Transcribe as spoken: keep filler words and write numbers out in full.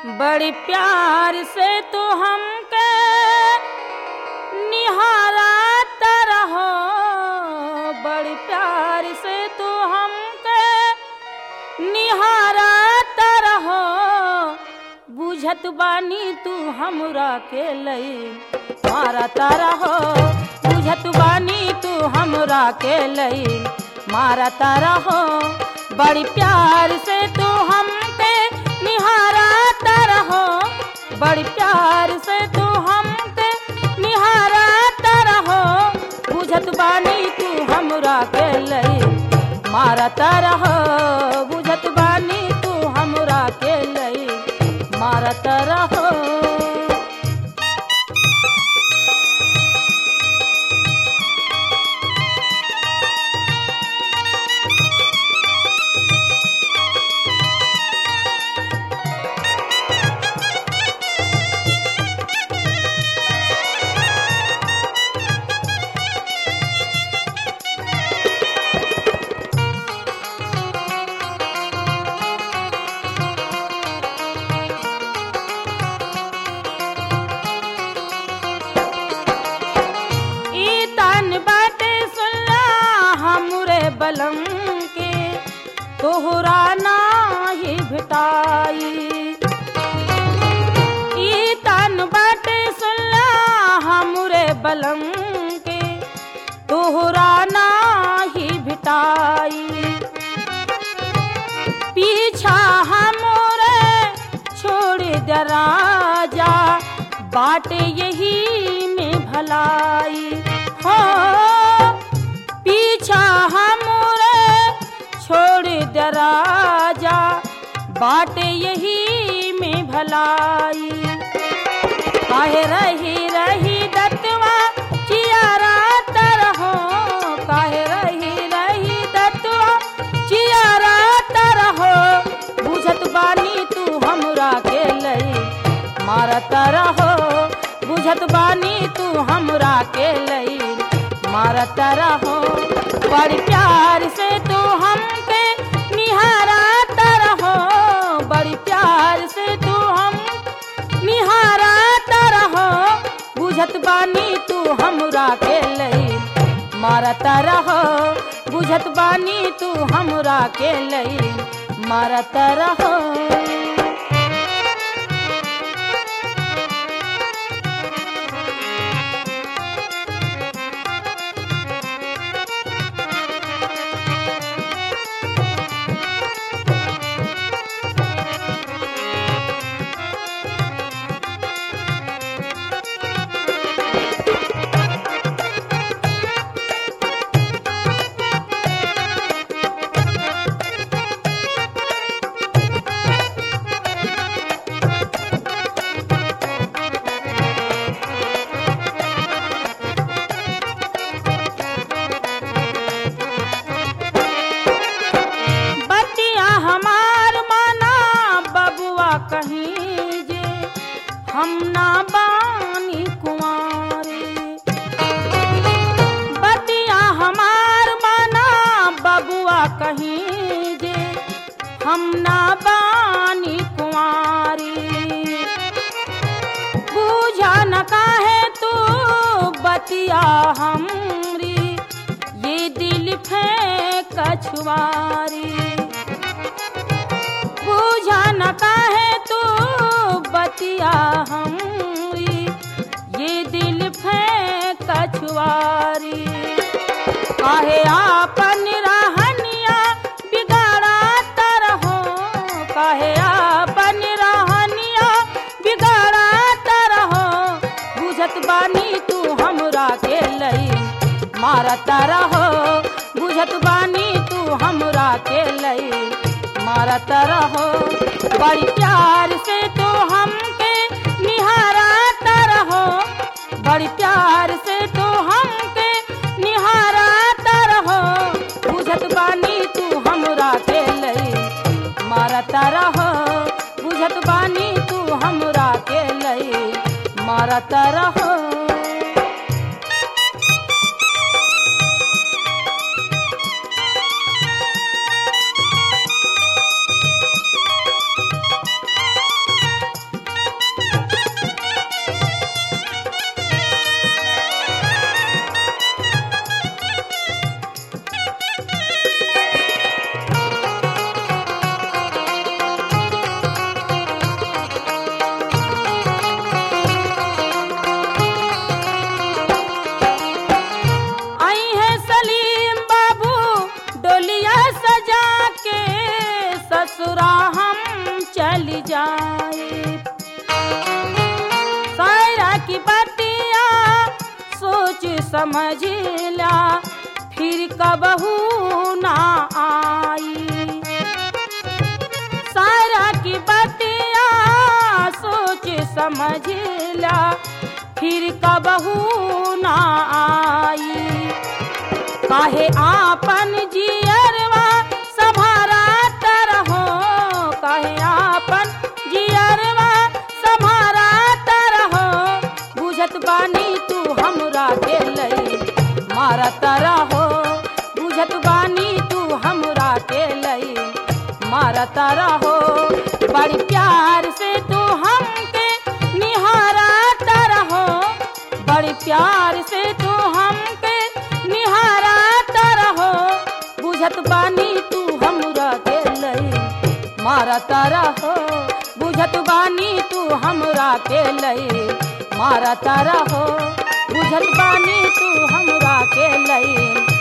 बड़ी प्यार से तू हमके निहारत रहो, बड़ी प्यार से तू हमके निहारत रहो। बुझत बानी तू हमरा के लई मारत रहो, बुझत बानी तू हमरा के लई मारत रहो। बड़ी प्यार से तू हमके निहारत रहो, बड़ी प्यार से तू हमके निहारत रहो। बुझत बानी तू हमरा के लई मारत रहो, बुझत बानी तू हमरा के लई मारत रहो। बलम के तोहरा नाही भेटाई, ई तन बाटे सुनला हमरे बलम के तोहरा नाही भेटाई। पीछा हमरे छोड़ दे राजा बाटे यही में भलाई हो। पीछा हमरे छोड़ दे राजा बाटे यही में भलाई। काहे रही रही दतवा चियारत रहो, काहे रही रही दतवा चियारत रहो। बुझत बानी तू हमरा के लई मारत रहो, बुझत बानी तू हमरा के लई मारत रहो। बड़ी प्यार से तू हमके निहारत रहो, बड़ी प्यार से तू हम निहारत रहो। बुझत बानी तू हमरा के लई मारत रहो, बुझत बानी तू हमरा के लई मारत रहो। कहीं जे हम ना बानी कुंवारे, बतिया हमार माना बबुआ कहीं जे हम ना बानी कुंवारी। बूझा न काहे तू बतिया हमरी ये दिल फेंक छुआरी। बूझा न काहे तू बतिया हमरी ये दिल फेंक छुआरी। काहे आपन रहनिया बिगाड़त रहो, काहे आपन रहनिया बिगाड़त रहो। बुझत बानी तू हमरा के लई मारत रहो, बुझत बानी तू हमरा के लई मारत रहो। बड़ी प्यार से तू हमके निहारत रहो, बड़ी प्यार से तू हमके निहारत रहो। बुझत बानी तू हमरा के लई मारत रहो, बुझत बानी तू हमरा के लई मारत रहो। समझिला फिर कबहू ना आई। सारा की बतिया सोच समझिला फिर कबहू ना आई। काहे आपन जियरवा संभारा तरहो, काहे आपन जियरवा संभारा तरहो, बुझत बानी तू हमरा के लई मारा तरहो, बुझत बानी तू हमरा के लई मारा तरहो। बड़ी प्यार से तू हमके निहारा तरहो, बड़ी प्यार से तू हमके निहारा तरहो, बुझत बानी तू हमरा के लई मारा तरहो, बुझत बानी तू हमरा के लई मारा तरहो, बुझत बानी तू हमरा के लई